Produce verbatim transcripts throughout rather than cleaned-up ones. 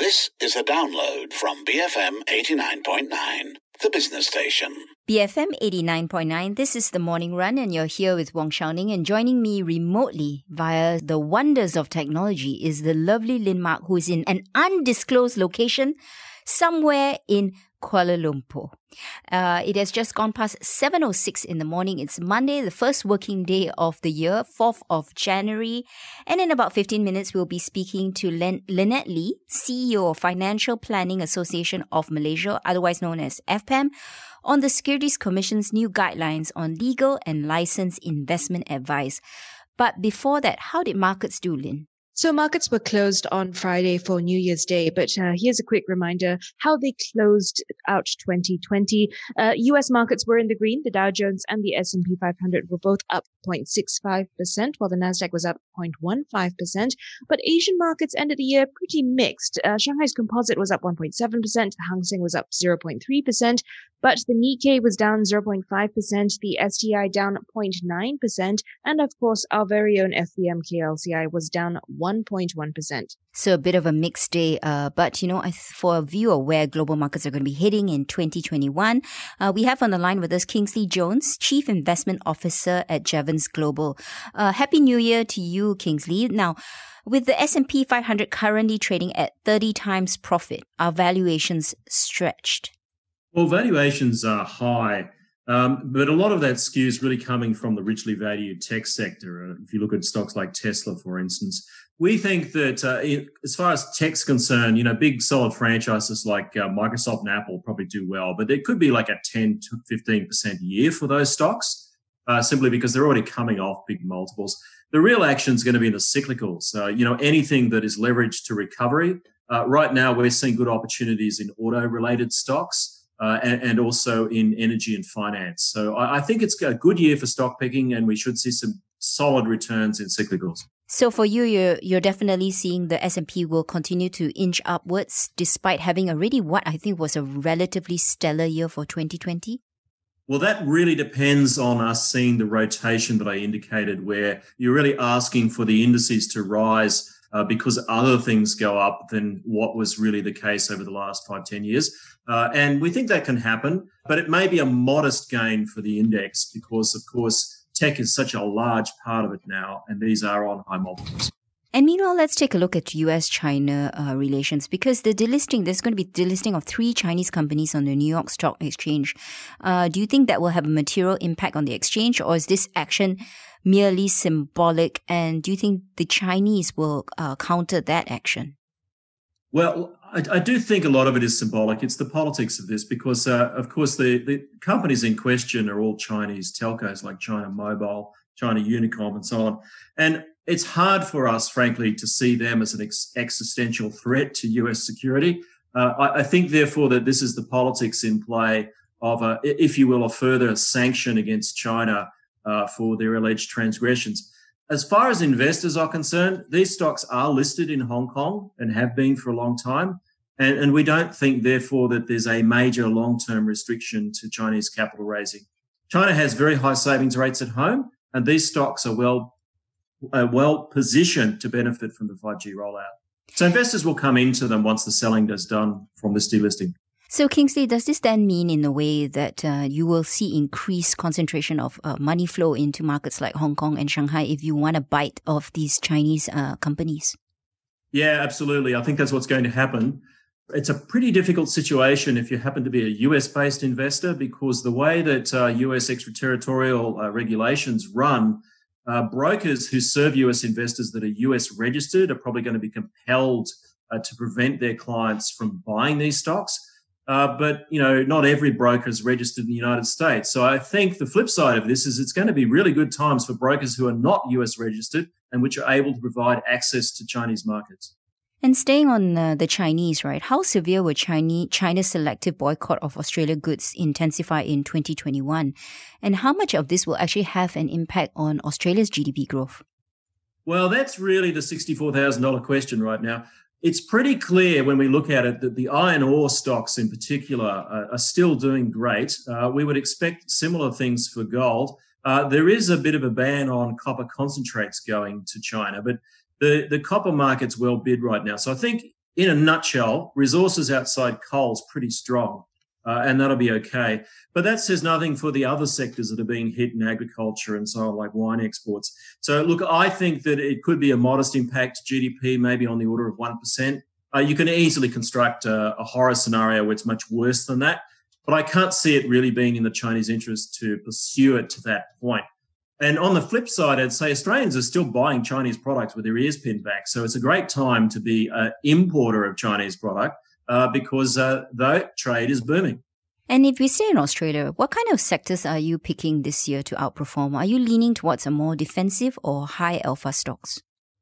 This is a download from B F M eighty-nine point nine, the business station. B F M eighty-nine point nine, this is The Morning Run, and you're here with Wong Xiaoning, and joining me remotely via the wonders of technology is the lovely Lynn Mark, who is in an undisclosed location somewhere in Kuala Lumpur. Uh, it has just gone past seven oh six in the morning. It's Monday, the first working day of the year, fourth of January. And in about fifteen minutes, we'll be speaking to Len- Lynette Lee, C E O of Financial Planning Association of Malaysia, otherwise known as F P A M, on the Securities Commission's new guidelines on legal and licensed investment advice. But before that, how did markets do, Lynn? So markets were closed on Friday for New Year's Day, but uh, here's a quick reminder how they closed out twenty twenty. Uh, U S markets were in the green. The Dow Jones and the S and P five hundred were both up zero point six five percent, while the Nasdaq was up zero point one five percent. But Asian markets ended the year pretty mixed. Uh, Shanghai's composite was up one point seven percent. The Hang Seng was up zero point three percent. But the Nikkei was down zero point five percent, the S T I down zero point nine percent, and of course our very own F B M K L C I was down one point one percent. So a bit of a mixed day, uh, but you know, for a view of where global markets are going to be heading in twenty twenty-one, uh, we have on the line with us Kingsley Jones, Chief Investment Officer at Jevons Global. Uh, Happy New Year to you, Kingsley. Now, with the S and P five hundred currently trading at thirty times profit, are valuations stretched? Well, valuations are high, um, but a lot of that skew is really coming from the richly valued tech sector. Uh, if you look at stocks like Tesla, for instance, we think that uh, it, as far as tech's concerned, you know, big solid franchises like uh, Microsoft and Apple probably do well, but it could be like a ten to fifteen percent a year for those stocks, uh, simply because they're already coming off big multiples. The real action is going to be in the cyclicals. Uh, you know, anything that is leveraged to recovery. Uh, right now, we're seeing good opportunities in auto-related stocks. Uh, and, and also in energy and finance. So I, I think it's a good year for stock picking, and we should see some solid returns in cyclicals. So for you, you're, you're definitely seeing the S and P will continue to inch upwards despite having already what I think was a relatively stellar year for twenty twenty? Well, that really depends on us seeing the rotation that I indicated, where you're really asking for the indices to rise Uh, because other things go up than what was really the case over the last five, ten years. Uh, and we think that can happen, but it may be a modest gain for the index because, of course, tech is such a large part of it now, and these are on high multiples. And meanwhile, let's take a look at U S China uh, relations, because the delisting, there's going to be delisting of three Chinese companies on the New York Stock Exchange. Uh, do you think that will have a material impact on the exchange, or is this action merely symbolic? And do you think the Chinese will uh, counter that action? Well, I, I do think a lot of it is symbolic. It's the politics of this because, uh, of course, the, the companies in question are all Chinese telcos like China Mobile, China Unicom, and so on. And it's hard for us, frankly, to see them as an ex- existential threat to U S security. Uh, I, I think, therefore, that this is the politics in play of, a, if you will, a further sanction against China uh, for their alleged transgressions. As far as investors are concerned, these stocks are listed in Hong Kong and have been for a long time. And, and we don't think, therefore, that there's a major long-term restriction to Chinese capital raising. China has very high savings rates at home, and these stocks are well Uh, well positioned to benefit from the five G rollout. So investors will come into them once the selling is done from this delisting. So Kingsley, does this then mean in a way that uh, you will see increased concentration of uh, money flow into markets like Hong Kong and Shanghai if you want a bite of these Chinese uh, companies? Yeah, absolutely. I think that's what's going to happen. It's a pretty difficult situation if you happen to be a U S-based investor, because the way that uh, U S extraterritorial uh, regulations run, Uh, brokers who serve U S investors that are U S registered are probably going to be compelled uh, to prevent their clients from buying these stocks. Uh, but, you know, not every broker is registered in the United States. So I think the flip side of this is it's going to be really good times for brokers who are not U S registered and which are able to provide access to Chinese markets. And staying on uh, the Chinese, right, how severe will Chinese, China's selective boycott of Australia goods intensify in twenty twenty-one? And how much of this will actually have an impact on Australia's G D P growth? Well, that's really the sixty-four thousand dollars question right now. It's pretty clear when we look at it that the iron ore stocks in particular are, are still doing great. Uh, we would expect similar things for gold. Uh, there is a bit of a ban on copper concentrates going to China, but The, the copper market's well bid right now. So I think in a nutshell, resources outside coal is pretty strong, uh, and that'll be okay. But that says nothing for the other sectors that are being hit in agriculture and so on, like wine exports. So, look, I think that it could be a modest impact to G D P, maybe on the order of one percent. Uh, you can easily construct a, a horror scenario where it's much worse than that, but I can't see it really being in the Chinese interest to pursue it to that point. And on the flip side, I'd say Australians are still buying Chinese products with their ears pinned back. So it's a great time to be an importer of Chinese product uh, because uh, the trade is booming. And if we stay in Australia, what kind of sectors are you picking this year to outperform? Are you leaning towards a more defensive or high alpha stocks?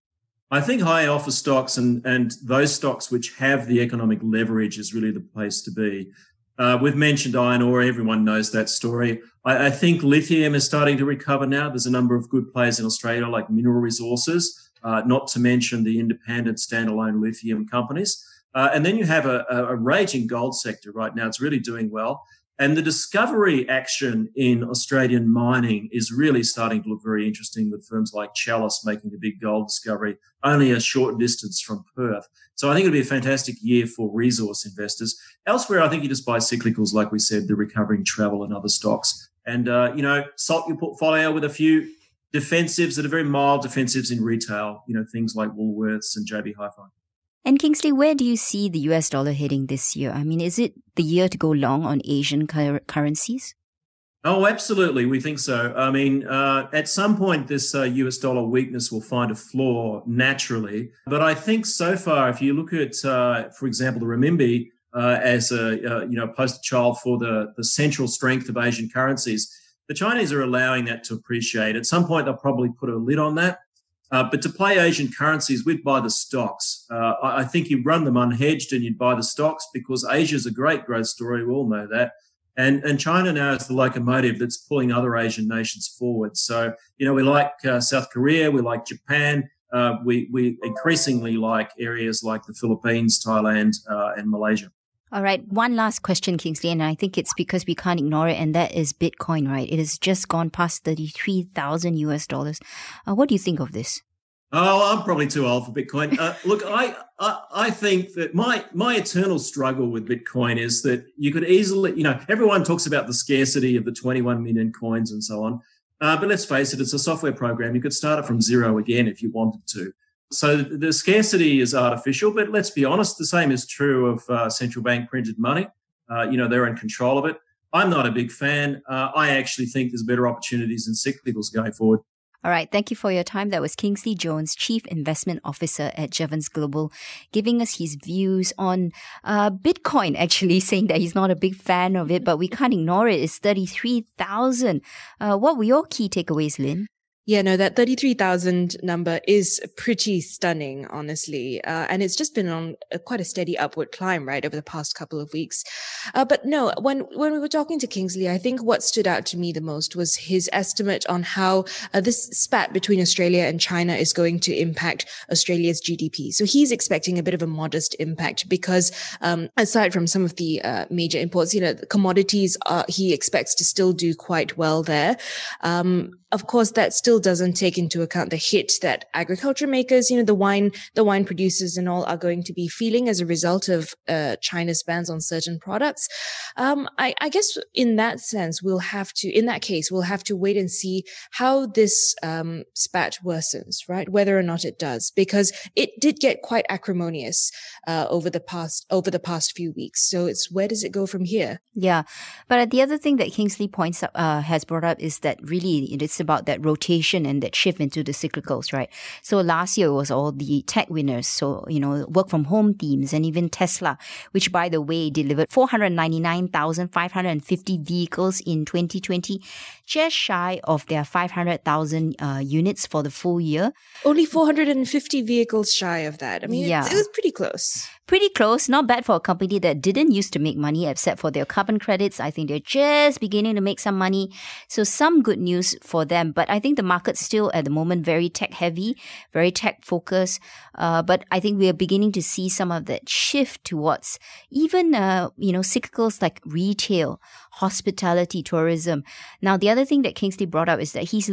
I think high alpha stocks and, and those stocks which have the economic leverage is really the place to be. Uh, we've mentioned iron ore. Everyone knows that story. I, I think lithium is starting to recover now. There's a number of good players in Australia like Mineral Resources, uh, not to mention the independent standalone lithium companies. Uh, and then you have a, a, a raging gold sector right now. It's really doing well. And the discovery action in Australian mining is really starting to look very interesting with firms like Chalice making a big gold discovery only a short distance from Perth. So I think it'll be a fantastic year for resource investors. Elsewhere, I think you just buy cyclicals, like we said, the recovering travel and other stocks. And, uh, you know, salt your portfolio with a few defensives that are very mild defensives in retail, you know, things like Woolworths and J B Hi-Fi. And Kingsley, where do you see the U S dollar heading this year? I mean, is it the year to go long on Asian cur- currencies? Oh, absolutely. We think so. I mean, uh, at some point, this uh, U S dollar weakness will find a floor naturally. But I think so far, if you look at, uh, for example, the renminbi uh, as a uh, you know poster child for the, the central strength of Asian currencies, the Chinese are allowing that to appreciate. At some point, they'll probably put a lid on that. Uh, but to play Asian currencies, we'd buy the stocks. Uh, I, I think you'd run them unhedged and you'd buy the stocks because Asia's a great growth story. We all know that. And, and China now is the locomotive that's pulling other Asian nations forward. So, you know, we like uh, South Korea, we like Japan, uh, we, we increasingly like areas like the Philippines, Thailand, uh, and Malaysia. All right. One last question, Kingsley, and I think it's because we can't ignore it, and that is Bitcoin, right? It has just gone past thirty-three thousand U S dollars. Uh, what do you think of this? Oh, I'm probably too old for Bitcoin. Uh, look, I, I I think that my my eternal struggle with Bitcoin is that you could easily, you know, everyone talks about the scarcity of the twenty-one million coins and so on. Uh, but let's face it, it's a software program. You could start it from zero again if you wanted to. So the scarcity is artificial, but let's be honest, the same is true of uh, central bank printed money. Uh, you know, they're in control of it. I'm not a big fan. Uh, I actually think there's better opportunities in cyclicals going forward. All right. Thank you for your time. That was Kingsley Jones, Chief Investment Officer at Jevons Global, giving us his views on uh, Bitcoin, actually saying that he's not a big fan of it, but we can't ignore it. It's thirty-three thousand. Uh, what were your key takeaways, Lynn? Yeah, no, that thirty-three thousand number is pretty stunning, honestly. Uh, and it's just been on a, quite a steady upward climb, right, over the past couple of weeks. Uh, but no, when, when we were talking to Kingsley, I think what stood out to me the most was his estimate on how uh, this spat between Australia and China is going to impact Australia's G D P. So he's expecting a bit of a modest impact because um, aside from some of the uh, major imports, you know, the commodities, are, he expects to still do quite well there. Um, Of course, that still doesn't take into account the hit that agriculture makers, you know, the wine, the wine producers and all are going to be feeling as a result of uh, China's bans on certain products. Um, I, I guess in that sense, we'll have to, in that case, we'll have to wait and see how this um, spat worsens, right? Whether or not it does, because it did get quite acrimonious uh, over the past over the past few weeks. So it's where does it go from here? Yeah, but the other thing that Kingsley points up, uh, has brought up is that really it's about that rotation and that shift into the cyclicals, right? So last year was all the tech winners, so, you know, work from home themes and even Tesla, which by the way delivered four hundred ninety-nine thousand five hundred fifty vehicles in twenty twenty, just shy of their five hundred thousand uh, units for the full year. Only four hundred fifty vehicles shy of that. I mean, yeah. it, it was pretty close. Pretty close. Not bad for a company that didn't used to make money except for their carbon credits. I think they're just beginning to make some money. So some good news for them. But I think the market's still at the moment very tech heavy, very tech focused. Uh, but I think we are beginning to see some of that shift towards even, uh, you know, cyclicals like retail, hospitality, tourism. Now, the other thing that Kingsley brought up is that he's looking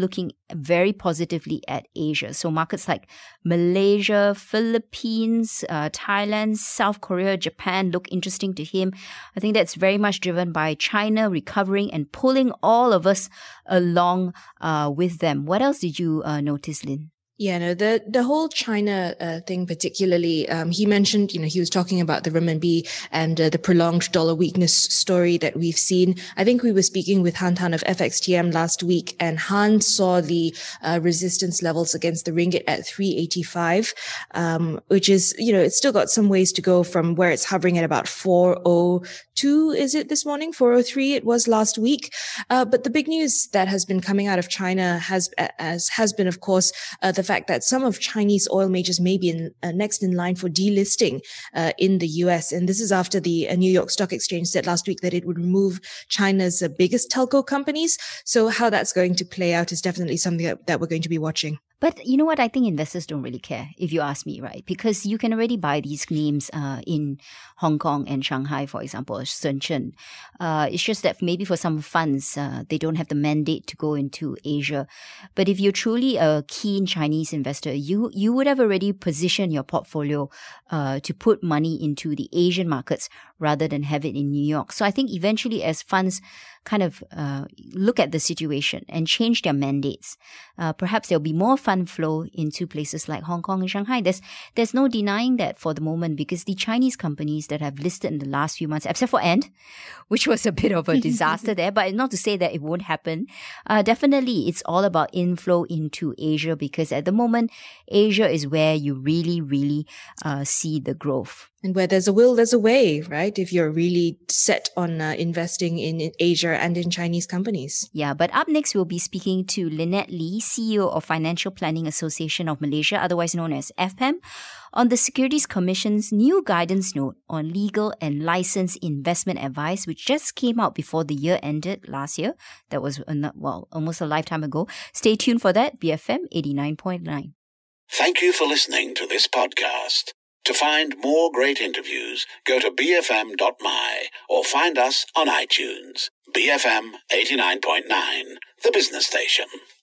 very positively at Asia. So markets like Malaysia, Philippines, uh, Thailand, South Korea, Japan look interesting to him. I think that's very much driven by China recovering and pulling all of us along uh, with them. What else did you uh, notice, Lynn? Yeah, no, the, the whole China uh, thing particularly, um, he mentioned, you know, he was talking about the renminbi and uh, the prolonged dollar weakness story that we've seen. I think we were speaking with Han Tan of F X T M last week, and Han saw the uh, resistance levels against the ringgit at three eighty-five, um, which is, you know, it's still got some ways to go from where it's hovering at about four oh two, is it this morning? four oh three, it was last week. Uh, but the big news that has been coming out of China has, as has been, of course, uh, the fact that some of Chinese oil majors may be in, uh, next in line for delisting uh, in the U S. And this is after the uh, New York Stock Exchange said last week that it would remove China's uh, biggest telco companies. So how that's going to play out is definitely something that, that we're going to be watching. But you know what? I think investors don't really care, if you ask me, right? Because you can already buy these names uh, in Hong Kong and Shanghai, for example, or Shenzhen. Uh, it's just that maybe for some funds, uh, they don't have the mandate to go into Asia. But if you're truly a keen Chinese investor, you you would have already positioned your portfolio uh, to put money into the Asian markets rather than have it in New York. So I think eventually as funds kind of uh, look at the situation and change their mandates, uh, perhaps there'll be more fund flow into places like Hong Kong and Shanghai. There's there's no denying that for the moment, because the Chinese companies that have listed in the last few months, except for Ant, which was a bit of a disaster there, but not to say that it won't happen. Uh, definitely, it's all about inflow into Asia, because at the moment, Asia is where you really, really uh, see the growth. And where there's a will, there's a way, right? If you're really set on uh, investing in, in Asia and in Chinese companies. Yeah, but up next, we'll be speaking to Lynette Lee, C E O of Financial Planning Association of Malaysia, otherwise known as F P A M, on the Securities Commission's new guidance note on legal and licensed investment advice, which just came out before the year ended last year. That was, well, almost a lifetime ago. Stay tuned for that, B F M eighty-nine point nine. Thank you for listening to this podcast. To find more great interviews, go to b f m dot m y or find us on iTunes. B F M eighty-nine point nine, the business station.